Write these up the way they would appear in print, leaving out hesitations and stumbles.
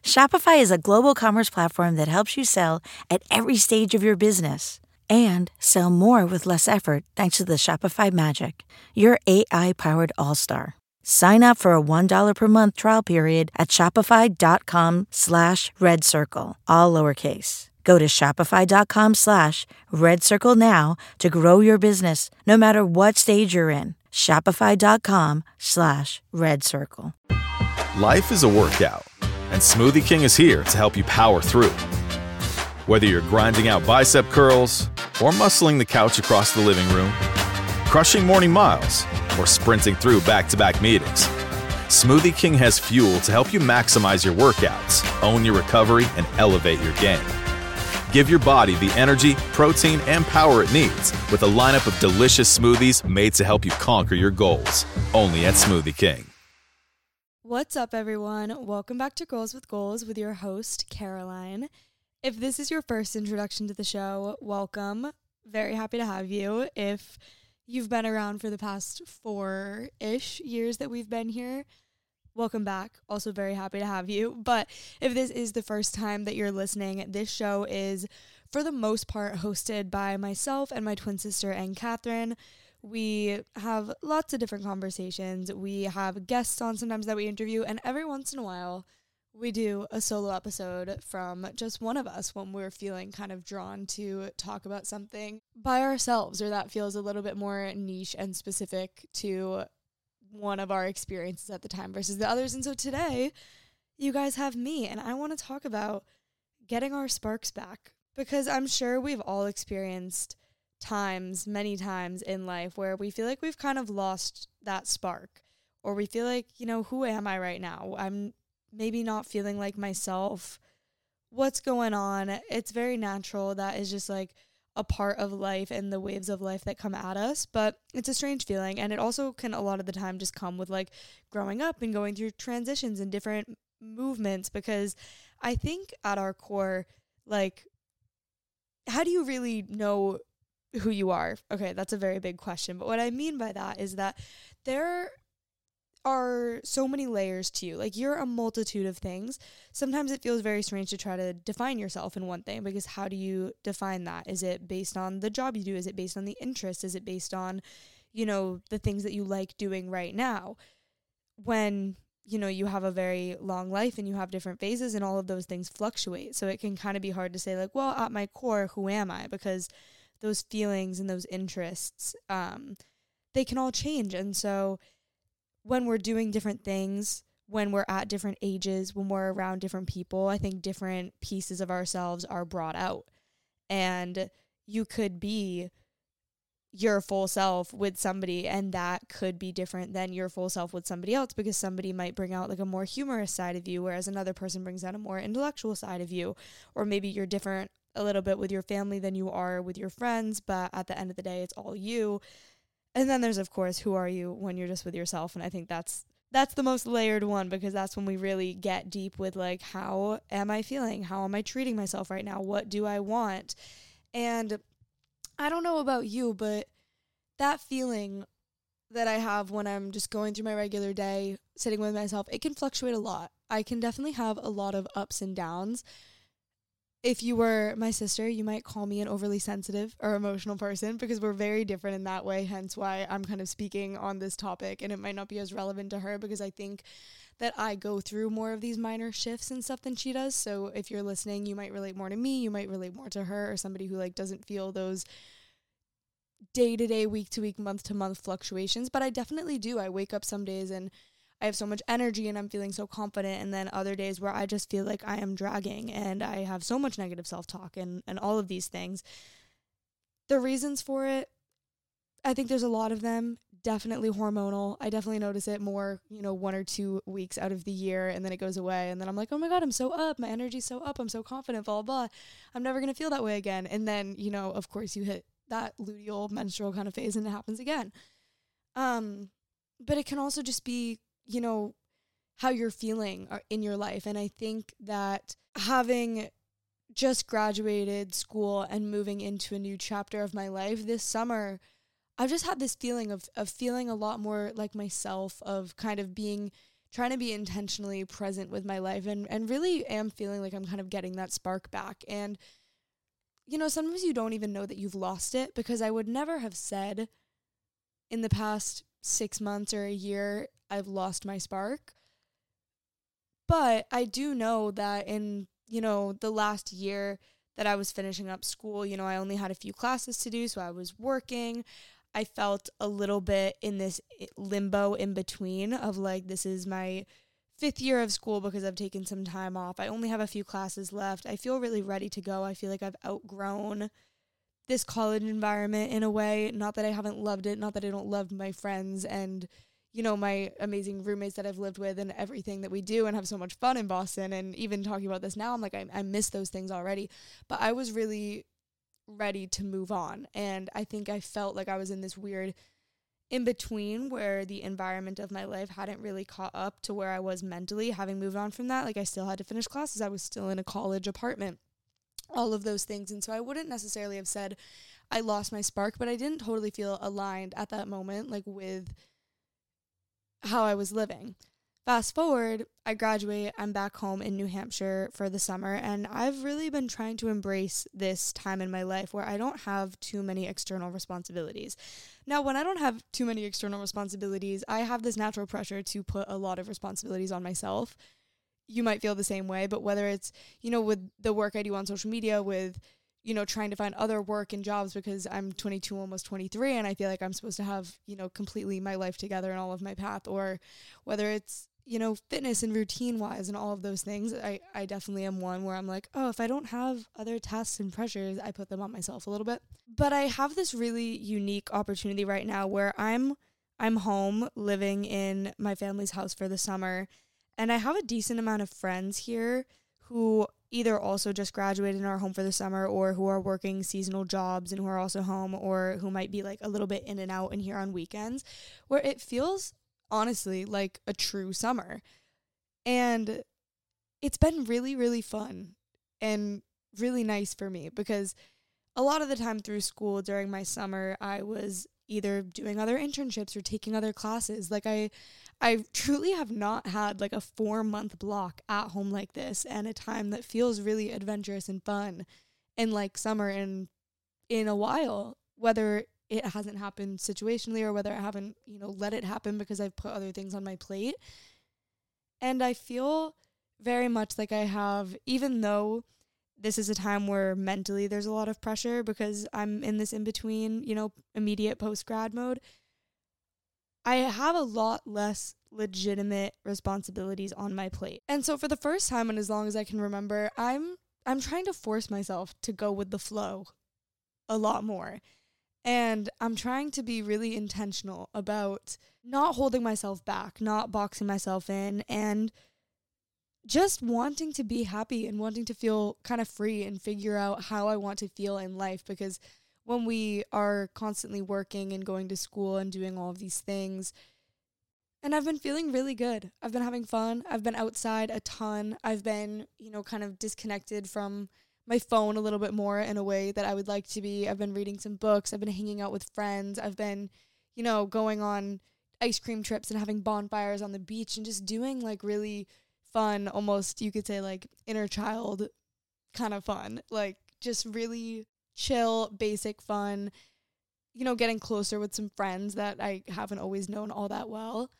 Shopify is a global commerce platform that helps you sell at every stage of your business and sell more with less effort thanks to the Shopify Magic, your AI-powered all-star. Sign up for a $1 per month trial period at shopify.com/redcircle, all lowercase. Go to shopify.com/redcircle now to grow your business no matter what stage you're in. Shopify.com/redcircle. Life is a workout, and Smoothie King is here to help you power through. Whether you're grinding out bicep curls or muscling the couch across the living room, crushing morning miles, or sprinting through back-to-back meetings, Smoothie King has fuel to help you maximize your workouts, own your recovery, and elevate your game. Give your body the energy, protein, and power it needs with a lineup of delicious smoothies made to help you conquer your goals. Only at Smoothie King. What's up, everyone? Welcome back to Girls with Goals with your host, Caroline. If this is your first introduction to the show, welcome. Very happy to have you. If you've been around for the past 4-ish years that we've been here, welcome back. Also very happy to have you. But if this is the first time that you're listening, this show is, for the most part, hosted by myself and my twin sister, Anne Catherine. We have lots of different conversations. We have guests on sometimes that we interview, and every once in a while, we do a solo episode from just one of us when we're feeling kind of drawn to talk about something by ourselves, or that feels a little bit more niche and specific to one of our experiences at the time versus the others. And so today, you guys have me, and I want to talk about getting our sparks back, because I'm sure we've all experienced many times in life where we feel like we've kind of lost that spark, or we feel like, who am I right now? I'm maybe not feeling like myself. What's going on? It's very natural. That is just like a part of life and the waves of life that come at us, but it's a strange feeling. And it also can a lot of the time just come with like growing up and going through transitions and different movements, because I think at our core, like, how do you really know who you are? Okay, that's a very big question. But what I mean by that is that there are so many layers to you. Like, you're a multitude of things. Sometimes it feels very strange to try to define yourself in one thing, because how do you define that? Is it based on the job you do? Is it based on the interest? Is it based on, the things that you like doing right now? When, you have a very long life and you have different phases, and all of those things fluctuate. So it can kind of be hard to say, like, well, at my core, who am I? Because those feelings and those interests, they can all change. And so when we're doing different things, when we're at different ages, when we're around different people, I think different pieces of ourselves are brought out. And you could be your full self with somebody, and that could be different than your full self with somebody else, because somebody might bring out like a more humorous side of you, whereas another person brings out a more intellectual side of you. Or maybe you're different a little bit with your family than you are with your friends, but at the end of the day, it's all you. And then there's, of course, who are you when you're just with yourself? And I think that's the most layered one, because that's when we really get deep with, like, how am I feeling? How am I treating myself right now? What do I want? And I don't know about you, but that feeling that I have when I'm just going through my regular day, sitting with myself, it can fluctuate a lot. I can definitely have a lot of ups and downs. If you were my sister, you might call me an overly sensitive or emotional person, because we're very different in that way, hence why I'm kind of speaking on this topic, and it might not be as relevant to her, because I think that I go through more of these minor shifts and stuff than she does. So if you're listening, you might relate more to me, you might relate more to her, or somebody who like doesn't feel those day-to-day, week-to-week, month-to-month fluctuations. But I definitely do. I wake up some days and I have so much energy and I'm feeling so confident, and then other days where I just feel like I am dragging and I have so much negative self-talk and all of these things. The reasons for it, I think there's a lot of them. Definitely hormonal. I definitely notice it more, 1 or 2 weeks out of the year, and then it goes away, and then I'm like, oh my God, I'm so up. My energy's so up. I'm so confident, blah, blah, blah. I'm never going to feel that way again. And then, of course you hit that luteal menstrual kind of phase and it happens again. But it can also just be, how you're feeling in your life. And I think that having just graduated school and moving into a new chapter of my life this summer, I've just had this feeling of feeling a lot more like myself, of kind of being trying to be intentionally present with my life and really am feeling like I'm kind of getting that spark back. And, sometimes you don't even know that you've lost it, because I would never have said in the past 6 months or a year, I've lost my spark. But I do know that in, the last year that I was finishing up school, I only had a few classes to do, so I was working. I felt a little bit in this limbo in between of like, this is my 5th year of school because I've taken some time off. I only have a few classes left. I feel really ready to go. I feel like I've outgrown this college environment in a way. Not that I haven't loved it, not that I don't love my friends and, my amazing roommates that I've lived with and everything that we do and have so much fun in Boston. And even talking about this now, I'm like, I miss those things already. But I was really ready to move on. And I think I felt like I was in this weird in between where the environment of my life hadn't really caught up to where I was mentally, having moved on from that. Like, I still had to finish classes. I was still in a college apartment, all of those things. And so I wouldn't necessarily have said I lost my spark, but I didn't totally feel aligned at that moment, like with how I was living. Fast forward, I graduate, I'm back home in New Hampshire for the summer, and I've really been trying to embrace this time in my life where I don't have too many external responsibilities. Now, when I don't have too many external responsibilities, I have this natural pressure to put a lot of responsibilities on myself. You might feel the same way, but whether it's, with the work I do on social media, with trying to find other work and jobs because I'm 22, almost 23, and I feel like I'm supposed to have, completely my life together and all of my path, or whether it's, fitness and routine wise and all of those things, I definitely am one where I'm like, oh, if I don't have other tasks and pressures, I put them on myself a little bit. But I have this really unique opportunity right now where I'm home living in my family's house for the summer, and I have a decent amount of friends here who either also just graduated and are home for the summer, or who are working seasonal jobs and who are also home, or who might be like a little bit in and out and here on weekends, where it feels honestly like a true summer. And it's been really, really fun and really nice for me, because a lot of the time through school during my summer, I was either doing other internships or taking other classes. Like I truly have not had like a 4-month block at home like this, and a time that feels really adventurous and fun and like summer in a while, whether it hasn't happened situationally or whether I haven't, let it happen because I've put other things on my plate. And I feel very much like I have, even though this is a time where mentally there's a lot of pressure because I'm in this in-between, immediate post-grad mode, I have a lot less legitimate responsibilities on my plate. And so for the first time, and as long as I can remember, I'm trying to force myself to go with the flow a lot more. And I'm trying to be really intentional about not holding myself back, not boxing myself in, and just wanting to be happy and wanting to feel kind of free and figure out how I want to feel in life. Because when we are constantly working and going to school and doing all of these things, and I've been feeling really good. I've been having fun. I've been outside a ton. I've been, kind of disconnected from my phone a little bit more in a way that I would like to be. I've been reading some books. I've been hanging out with friends. I've been, going on ice cream trips and having bonfires on the beach and just doing like really fun, almost you could say like inner child kind of fun, like just really chill, basic fun, getting closer with some friends that I haven't always known all that well.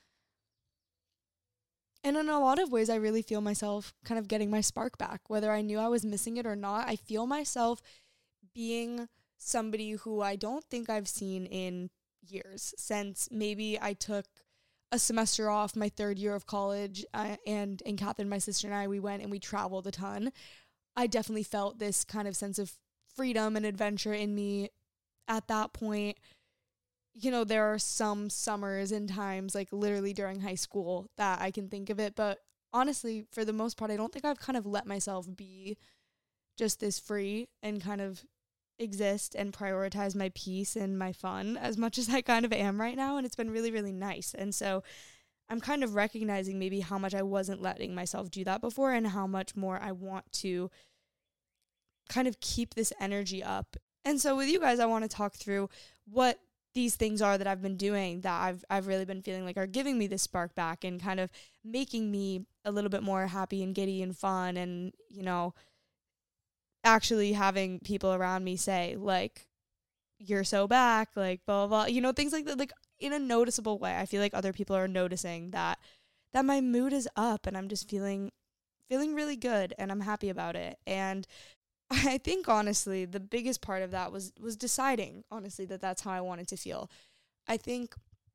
And in a lot of ways, I really feel myself kind of getting my spark back, whether I knew I was missing it or not. I feel myself being somebody who I don't think I've seen in years, since maybe I took a semester off my 3rd year of college, and Catherine, my sister, and I, we went and we traveled a ton. I definitely felt this kind of sense of freedom and adventure in me at that point. There are some summers and times, like literally during high school, that I can think of it. But honestly, for the most part, I don't think I've kind of let myself be just this free and kind of exist and prioritize my peace and my fun as much as I kind of am right now. And it's been really, really nice. And so I'm kind of recognizing maybe how much I wasn't letting myself do that before, and how much more I want to kind of keep this energy up. And so with you guys, I want to talk through what these things are that I've been doing that I've really been feeling like are giving me this spark back and kind of making me a little bit more happy and giddy and fun, and, you know, actually having people around me say, like, you're so back, like, blah, blah, blah, you know, things like that, like, in a noticeable way. I feel like other people are noticing that my mood is up and I'm just feeling really good and I'm happy about it. And I think, honestly, the biggest part of that was deciding, honestly, that that's how I wanted to feel. I think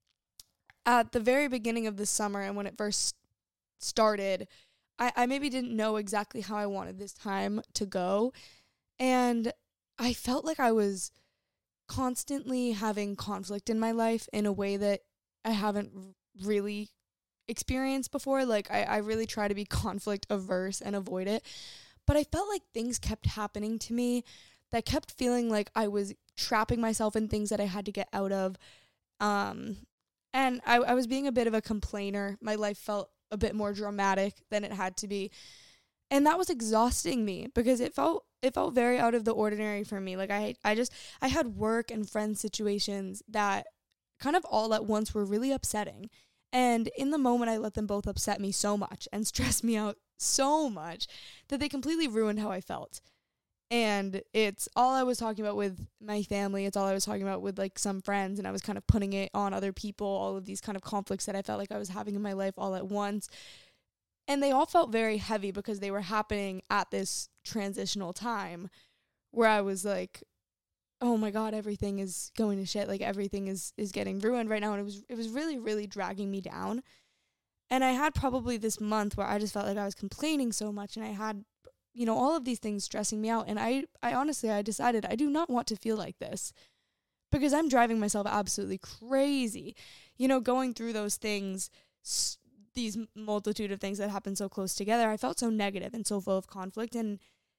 at the very beginning of the summer and when it first started, I maybe didn't know exactly how I wanted this time to go. And I felt like I was constantly having conflict in my life in a way that I haven't really experienced before. Like, I really try to be conflict averse and avoid it. But I felt like things kept happening to me that kept feeling like I was trapping myself in things that I had to get out of. And I was being a bit of a complainer. My life felt a bit more dramatic than it had to be. And that was exhausting me because it felt very out of the ordinary for me. Like, I had work and friend situations that kind of all at once were really upsetting. And in the moment, I let them both upset me so much and stress me out so much that they completely ruined how I felt. And it's all I was talking about with my family. It's all I was talking about with, like, some friends. And I was kind of putting it on other people, all of these kind of conflicts that I felt like I was having in my life all at once. And they all felt very heavy because they were happening at this transitional time where I was like, oh my God, everything is going to shit. Like, everything is getting ruined right now. And it was really, really dragging me down. And I had probably this month where I just felt like I was complaining so much, and I had, you know, all of these things stressing me out. And I honestly, I decided I do not want to feel like this because I'm driving myself absolutely crazy, you know, going through those things, these multitude of things that happen so close together. I felt so negative and so full of conflict. And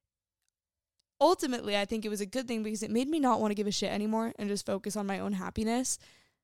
ultimately, I think it was a good thing because it made me not want to give a shit anymore and just focus on my own happiness.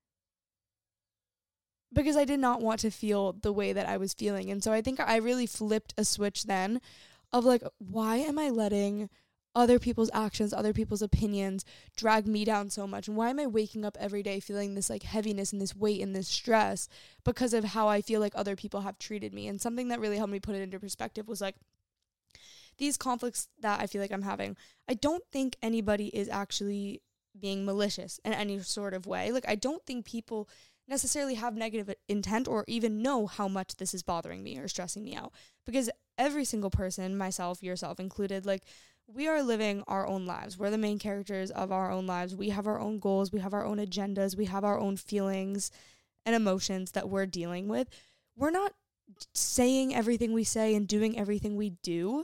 Because I did not want to feel the way that I was feeling. And so I think I really flipped a switch then of, like, why am I letting other people's actions, other people's opinions drag me down so much? And why am I waking up every day feeling this, like, heaviness and this weight and this stress because of how I feel like other people have treated me? And something that really helped me put it into perspective was, like, these conflicts that I feel like I'm having, I don't think anybody is actually being malicious in any sort of way. Like, I don't think people necessarily have negative intent or even know how much this is bothering me or stressing me out, because every single person, myself, yourself included, like, we are living our own lives. We're the main characters of our own lives. We have our own goals. We have our own agendas. We have our own feelings and emotions that we're dealing with. We're not saying everything we say and doing everything we do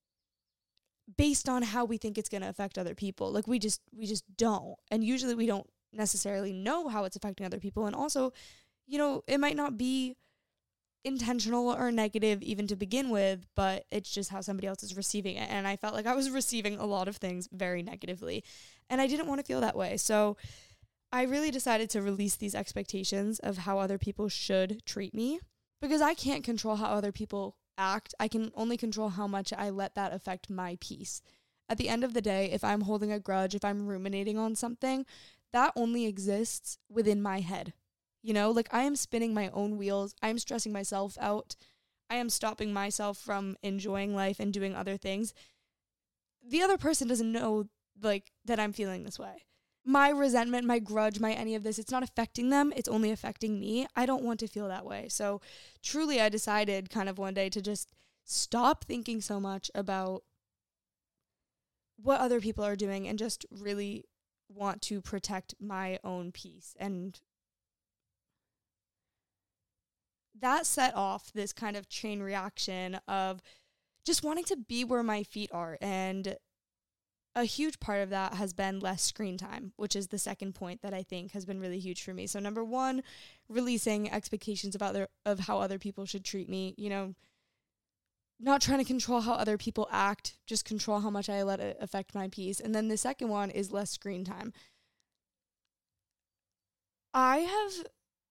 based on how we think it's going to affect other people. Like, we just don't. And usually we don't necessarily know how it's affecting other people. And also, you know, it might not be intentional or negative even to begin with, but it's just how somebody else is receiving it. And I felt like I was receiving a lot of things very negatively, and I didn't want to feel that way. So I really decided to release these expectations of how other people should treat me, because I can't control how other people act. I can only control how much I let that affect my peace. At the end of the day, if I'm holding a grudge, if I'm ruminating on something, that only exists within my head. You know, like, I am spinning my own wheels. I am stressing myself out. I am stopping myself from enjoying life and doing other things. The other person doesn't know, like, that I'm feeling this way. My resentment, my grudge, my any of this, it's not affecting them. It's only affecting me. I don't want to feel that way. So truly, I decided kind of one day to just stop thinking so much about what other people are doing and just really want to protect my own peace. And that set off this kind of chain reaction of just wanting to be where my feet are. And a huge part of that has been less screen time, which is the second point that I think has been really huge for me. So number one, releasing expectations of how other people should treat me, you know, not trying to control how other people act, just control how much I let it affect my peace. And then the second one is less screen time. I have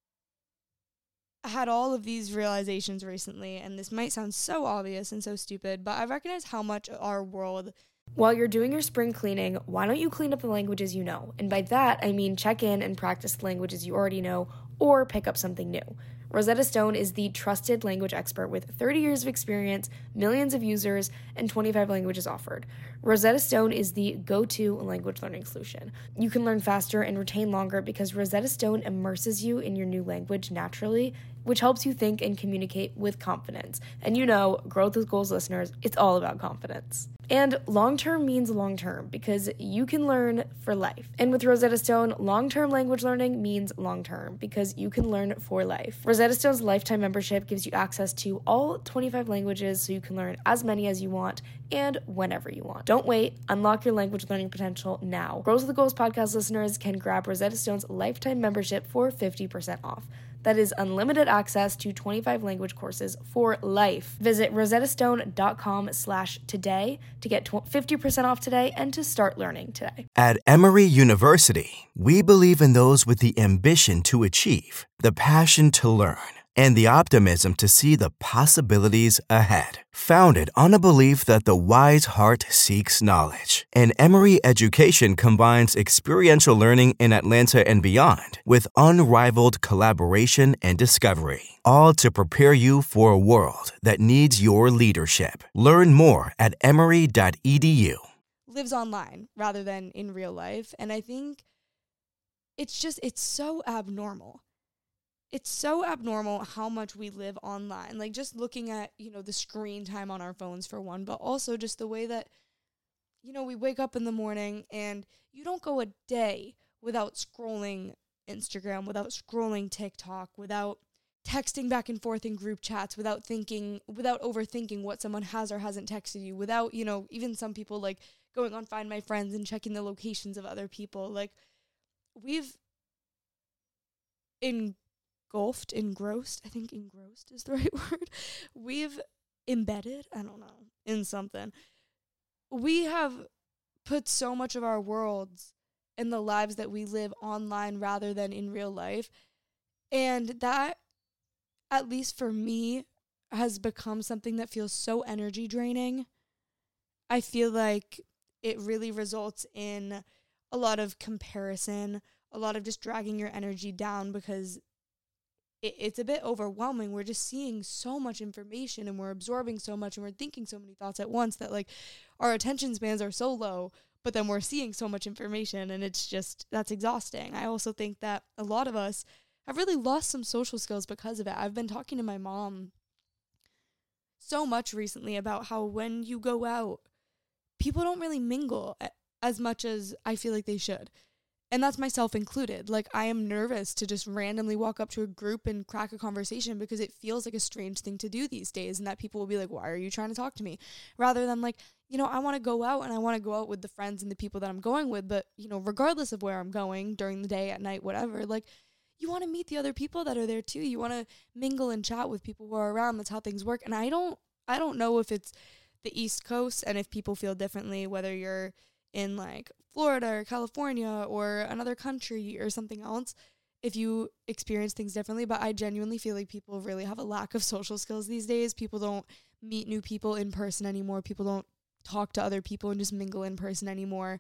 had all of these realizations recently, and this might sound so obvious and so stupid, but I recognize how much our world While you're doing your spring cleaning, why don't you clean up the languages you know? And by that, I mean check in and practice the languages you already know or pick up something new. Rosetta Stone is the trusted language expert with 30 years of experience, millions of users, and 25 languages offered. Rosetta Stone is the go-to language learning solution. You can learn faster and retain longer because Rosetta Stone immerses you in your new language naturally, which helps you think and communicate with confidence. And you know, Growth with Goals listeners, it's all about confidence. And long-term means long-term because you can learn for life. And with Rosetta Stone, long-term language learning means long-term because you can learn for life. Rosetta Stone's lifetime membership gives you access to all 25 languages so you can learn as many as you want and whenever you want. Don't wait. Unlock your language learning potential now. Growth with Goals podcast listeners can grab Rosetta Stone's lifetime membership for 50% off. That is unlimited access to 25 language courses for life. Visit rosettastone.com/today to get 50% off today and to start learning today. At Emory University, we believe in those with the ambition to achieve, the passion to learn, and the optimism to see the possibilities ahead. Founded on a belief that the wise heart seeks knowledge, and Emory Education combines experiential learning in Atlanta and beyond with unrivaled collaboration and discovery, all to prepare you for a world that needs your leadership. Learn more at emory.edu. Lives online rather than in real life, and I think it's so abnormal. It's so abnormal how much we live online. Like, just looking at, the screen time on our phones for one, but also just the way that, we wake up in the morning and you don't go a day without scrolling Instagram, without scrolling TikTok, without texting back and forth in group chats, without overthinking what someone has or hasn't texted you, without, even some people like going on Find My Friends and checking the locations of other people. Like, we've engrossed, I think engrossed is the right word. We've embedded, in something. We have put so much of our worlds and the lives that we live online rather than in real life. And that, at least for me, has become something that feels so energy draining. I feel like it really results in a lot of comparison, a lot of just dragging your energy down because it's a bit overwhelming. We're just seeing so much information and we're absorbing so much and we're thinking so many thoughts at once that like our attention spans are so low, but then we're seeing so much information and that's exhausting. I also think that a lot of us have really lost some social skills because of it. I've been talking to my mom so much recently about how when you go out, people don't really mingle as much as I feel like they should. And that's myself included. Like, I am nervous to just randomly walk up to a group and crack a conversation because it feels like a strange thing to do these days. And that people will be like, why are you trying to talk to me? Rather than like, I want to go out and I want to go out with the friends and the people that I'm going with. But, regardless of where I'm going during the day, at night, whatever, like, you want to meet the other people that are there too. You want to mingle and chat with people who are around. That's how things work. And I don't know if it's the East Coast and if people feel differently, whether you're in like Florida or California or another country or something else, if you experience things differently. But I genuinely feel like people really have a lack of social skills these days. People don't meet new people in person anymore. People don't talk to other people and just mingle in person anymore.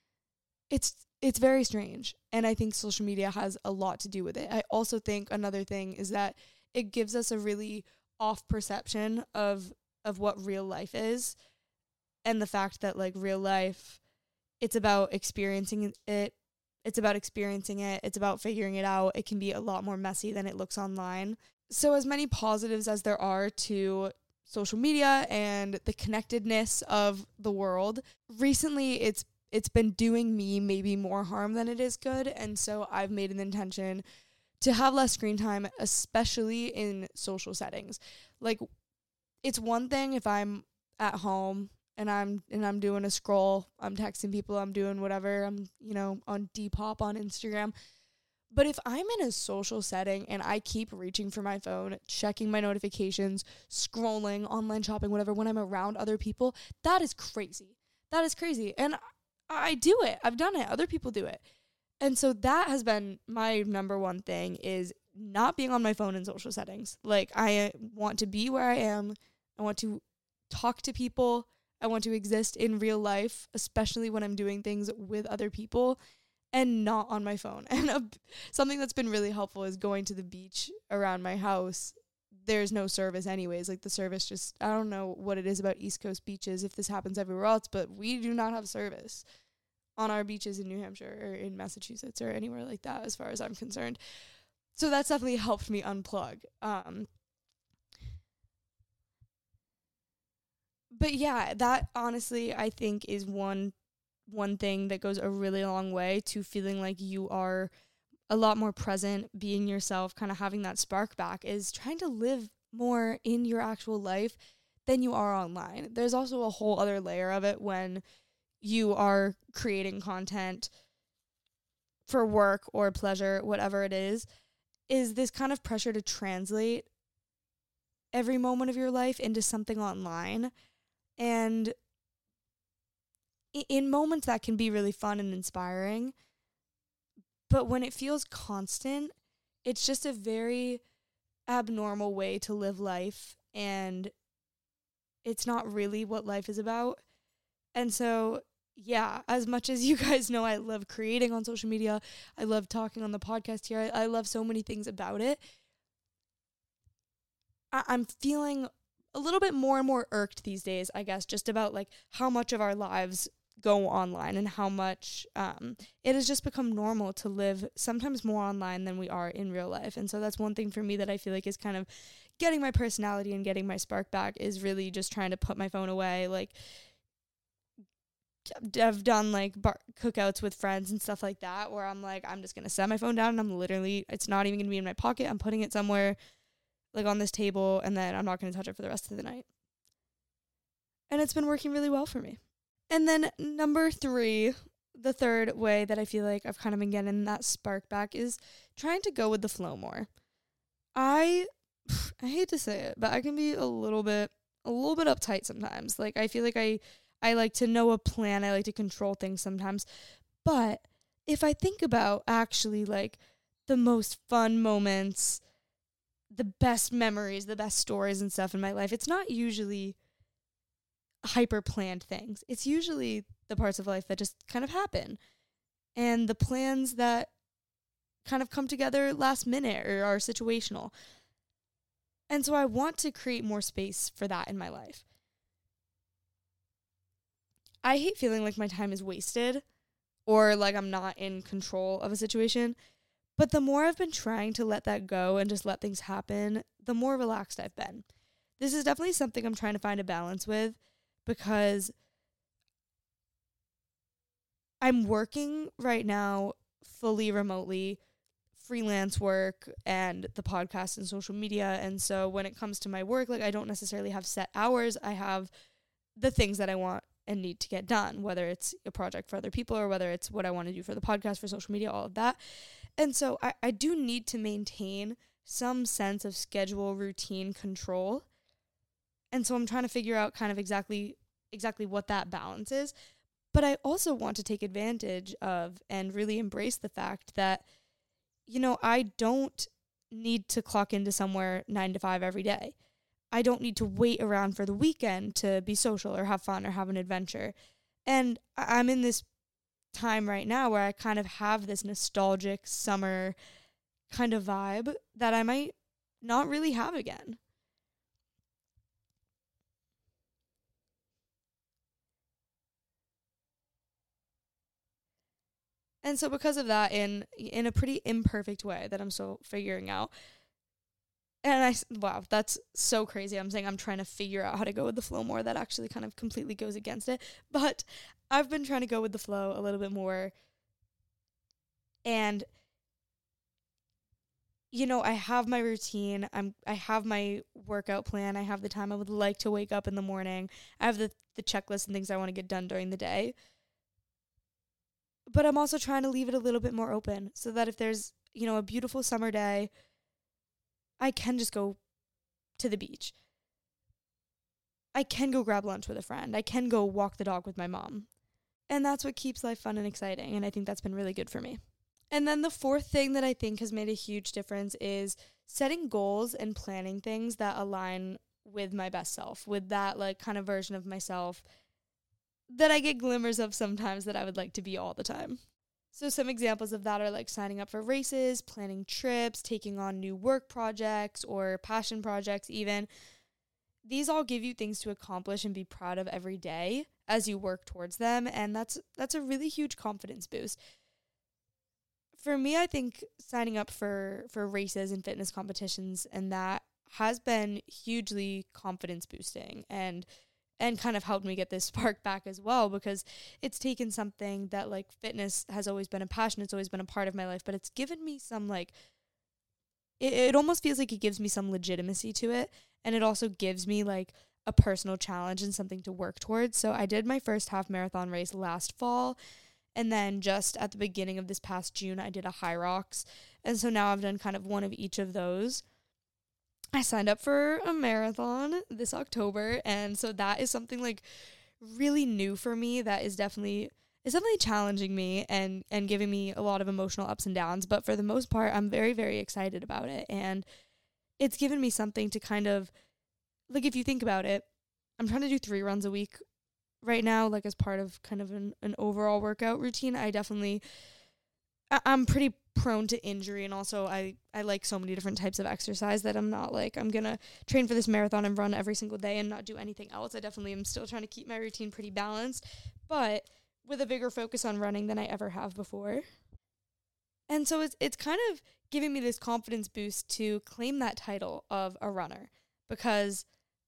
It's very strange. And I think social media has a lot to do with it. I also think another thing is that it gives us a really off perception of what real life is. And the fact that like real life, it's about experiencing it. It's about figuring it out. It can be a lot more messy than it looks online. So as many positives as there are to social media and the connectedness of the world, recently it's been doing me maybe more harm than it is good. And so I've made an intention to have less screen time, especially in social settings. Like, it's one thing if I'm at home and I'm doing a scroll, I'm texting people, I'm doing whatever, I'm, on Depop on Instagram. But if I'm in a social setting and I keep reaching for my phone, checking my notifications, scrolling, online shopping, whatever, when I'm around other people, that is crazy. That is crazy. And I do it. I've done it. Other people do it. And so that has been my number one thing, is not being on my phone in social settings. Like, I want to be where I am. I want to talk to people. I want to exist in real life, especially when I'm doing things with other people and not on my phone. And something that's been really helpful is going to the beach around my house. There's no service anyways. Like the service just, I don't know what it is about East Coast beaches, if this happens everywhere else, but we do not have service on our beaches in New Hampshire or in Massachusetts or anywhere like that as far as I'm concerned. So that's definitely helped me unplug. But yeah, that honestly I think is one thing that goes a really long way to feeling like you are a lot more present, being yourself, kind of having that spark back, is trying to live more in your actual life than you are online. There's also a whole other layer of it when you are creating content for work or pleasure, whatever it is this kind of pressure to translate every moment of your life into something online. And in moments that can be really fun and inspiring, but when it feels constant, it's just a very abnormal way to live life, and it's not really what life is about. And so, yeah, as much as you guys know I love creating on social media, I love talking on the podcast here, I love so many things about it, I'm feeling a little bit more and more irked these days, I guess, just about like how much of our lives go online and how much it has just become normal to live sometimes more online than we are in real life. And so that's one thing for me that I feel like is kind of getting my personality and getting my spark back, is really just trying to put my phone away. Like I've done like cookouts with friends and stuff like that where I'm like, I'm just going to set my phone down and it's not even going to be in my pocket. I'm putting it somewhere like on this table, and then I'm not going to touch it for the rest of the night. And it's been working really well for me. And then number 3, the third way that I feel like I've kind of been getting that spark back, is trying to go with the flow more. I hate to say it, but I can be a little bit uptight sometimes. Like I feel like I like to know a plan. I like to control things sometimes. But if I think about actually like the most fun moments, the best memories, the best stories and stuff in my life, it's not usually hyper planned things. It's usually the parts of life that just kind of happen, and the plans that kind of come together last minute or are situational. And so I want to create more space for that in my life. I hate feeling like my time is wasted or like I'm not in control of a situation. But the more I've been trying to let that go and just let things happen, the more relaxed I've been. This is definitely something I'm trying to find a balance with, because I'm working right now fully remotely, freelance work and the podcast and social media. And so when it comes to my work, like I don't necessarily have set hours. I have the things that I want and need to get done, whether it's a project for other people or whether it's what I want to do for the podcast, for social media, all of that. And so I do need to maintain some sense of schedule, routine, control. And so I'm trying to figure out kind of exactly what that balance is. But I also want to take advantage of and really embrace the fact that, you know, I don't need to clock into somewhere 9 to 5 every day. I don't need to wait around for the weekend to be social or have fun or have an adventure. And I'm in this time right now where I kind of have this nostalgic summer kind of vibe that I might not really have again. And so because of that, in a pretty imperfect way that I'm still figuring out, and wow, that's so crazy. I'm saying I'm trying to figure out how to go with the flow more. That actually kind of completely goes against it. But I've been trying to go with the flow a little bit more. And, you know, I have my routine. I have my workout plan. I have the time I would like to wake up in the morning. I have the checklist and things I want to get done during the day. But I'm also trying to leave it a little bit more open so that if there's, you know, a beautiful summer day, I can just go to the beach. I can go grab lunch with a friend. I can go walk the dog with my mom. And that's what keeps life fun and exciting. And I think that's been really good for me. And then the fourth thing that I think has made a huge difference is setting goals and planning things that align with my best self, with that like kind of version of myself that I get glimmers of sometimes that I would like to be all the time. So some examples of that are like signing up for races, planning trips, taking on new work projects or passion projects even. These all give you things to accomplish and be proud of every day as you work towards them, and that's a really huge confidence boost. For me, I think signing up for races and fitness competitions and that has been hugely confidence boosting and kind of helped me get this spark back as well, because it's taken something that like fitness has always been a passion, it's always been a part of my life, but it's given me some like, it almost feels like it gives me some legitimacy to it, and it also gives me like a personal challenge and something to work towards. So I did my first half marathon race last fall, and then just at the beginning of this past June, I did a High Rocks. And so now I've done kind of one of each of those. I signed up for a marathon this October. And so that is something like really new for me that is definitely challenging me and giving me a lot of emotional ups and downs. But for the most part, I'm very, very excited about it. And it's given me something to kind of, like, if you think about it, I'm trying to do 3 runs a week right now, like as part of kind of an overall workout routine. I'm pretty prone to injury, and also I like so many different types of exercise that I'm not like, I'm gonna train for this marathon and run every single day and not do anything else. I definitely am still trying to keep my routine pretty balanced, but with a bigger focus on running than I ever have before. And so it's kind of giving me this confidence boost to claim that title of a runner, because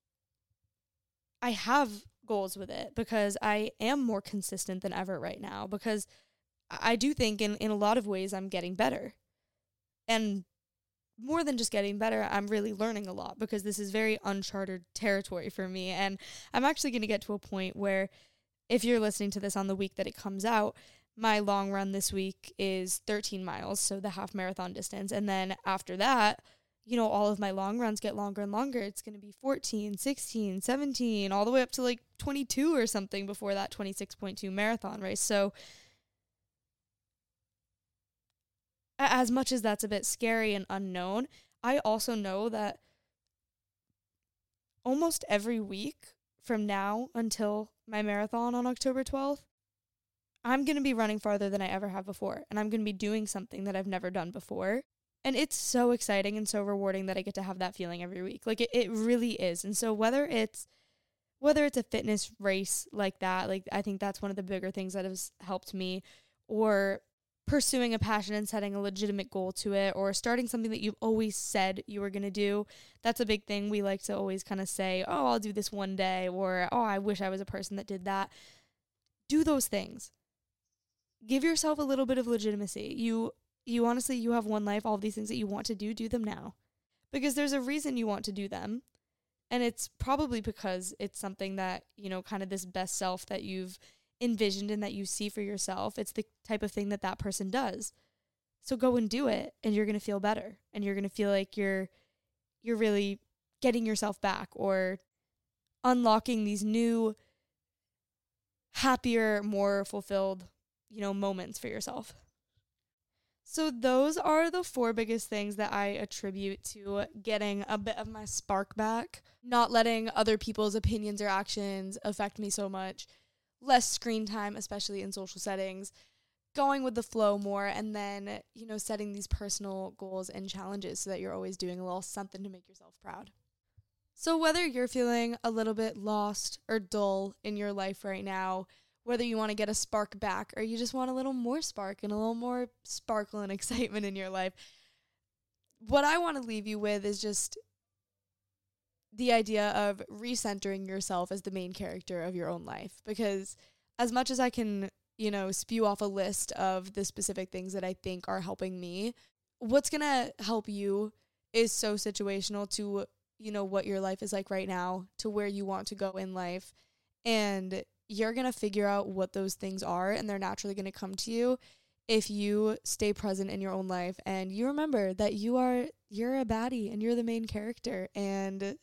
I have goals with it, because I am more consistent than ever right now, because I do think in a lot of ways I'm getting better. And more than just getting better, I'm really learning a lot, because this is very uncharted territory for me. And I'm actually going to get to a point where, if you're listening to this on the week that it comes out, my long run this week is 13 miles, so the half marathon distance. And then after that, you know, all of my long runs get longer and longer. It's going to be 14, 16, 17, all the way up to like 22 or something before that 26.2 marathon race. So as much as that's a bit scary and unknown, I also know that almost every week from now until my marathon on October 12th, I'm going to be running farther than I ever have before. And I'm going to be doing something that I've never done before. And it's so exciting and so rewarding that I get to have that feeling every week. Like it really is. And so whether it's a fitness race like that, like I think that's one of the bigger things that has helped me, or pursuing a passion and setting a legitimate goal to it, or starting something that you've always said you were going to do. That's a big thing. We like to always kind of say, oh, I'll do this one day, or, oh, I wish I was a person that did that. Do those things. Give yourself a little bit of legitimacy. You honestly, you have one life. All of these things that you want to do them now. Because there's a reason you want to do them. And it's probably because it's something that, you know, kind of this best self that you've envisioned and that you see for yourself. It's the type of thing that person does. So go and do it, and you're going to feel better. And you're going to feel like you're really getting yourself back, or unlocking these new, happier, more fulfilled, you know, moments for yourself. So those are the 4 biggest things that I attribute to getting a bit of my spark back. Not letting other people's opinions or actions affect me so much. Less screen time, especially in social settings. Going with the flow more, and then, you know, setting these personal goals and challenges so that you're always doing a little something to make yourself proud. So whether you're feeling a little bit lost or dull in your life right now, whether you want to get a spark back or you just want a little more spark and a little more sparkle and excitement in your life, what I want to leave you with is just the idea of recentering yourself as the main character of your own life. Because as much as I can, you know, spew off a list of the specific things that I think are helping me, what's going to help you is so situational to, you know, what your life is like right now, to where you want to go in life. And you're going to figure out what those things are, and they're naturally going to come to you if you stay present in your own life and you remember that you're a baddie and you're the main character, and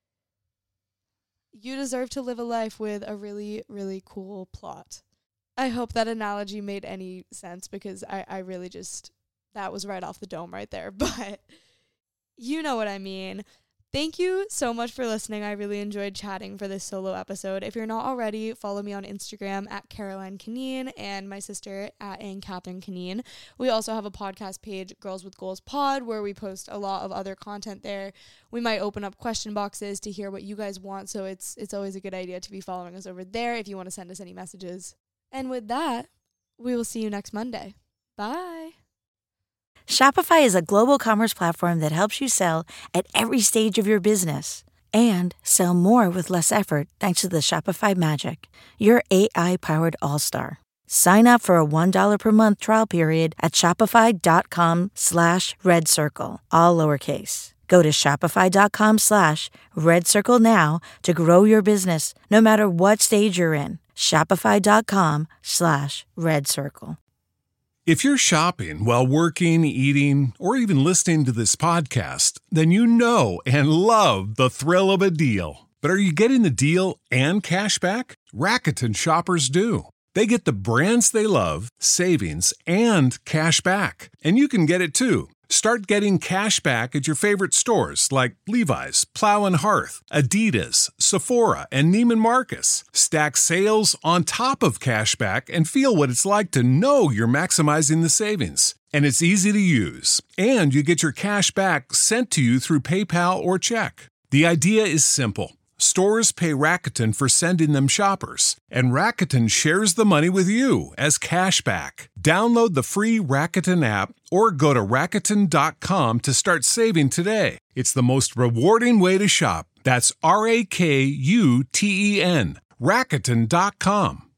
you deserve to live a life with a really, really cool plot. I hope that analogy made any sense, because I really just, that was right off the dome right there, but you know what I mean. Thank you so much for listening. I really enjoyed chatting for this solo episode. If you're not already, follow me on Instagram at Caroline Canine and my sister at Anne Catherine Canine. We also have a podcast page, Girls with Goals Pod, where we post a lot of other content there. We might open up question boxes to hear what you guys want, so it's always a good idea to be following us over there if you want to send us any messages. And with that, we will see you next Monday. Bye. Shopify is a global commerce platform that helps you sell at every stage of your business and sell more with less effort thanks to the Shopify Magic, your AI-powered all-star. Sign up for a $1 per month trial period at shopify.com/redcircle, all lowercase. Go to shopify.com/redcircle now to grow your business no matter what stage you're in. Shopify.com/redcircle. If you're shopping while working, eating, or even listening to this podcast, then you know and love the thrill of a deal. But are you getting the deal and cash back? Rakuten shoppers do. They get the brands they love, savings, and cash back. And you can get it too. Start getting cash back at your favorite stores like Levi's, Plow and Hearth, Adidas, Sephora, and Neiman Marcus. Stack sales on top of cash back and feel what it's like to know you're maximizing the savings. And it's easy to use. And you get your cash back sent to you through PayPal or check. The idea is simple. Stores pay Rakuten for sending them shoppers, and Rakuten shares the money with you as cash back. Download the free Rakuten app or go to Rakuten.com to start saving today. It's the most rewarding way to shop. That's Rakuten. Rakuten.com.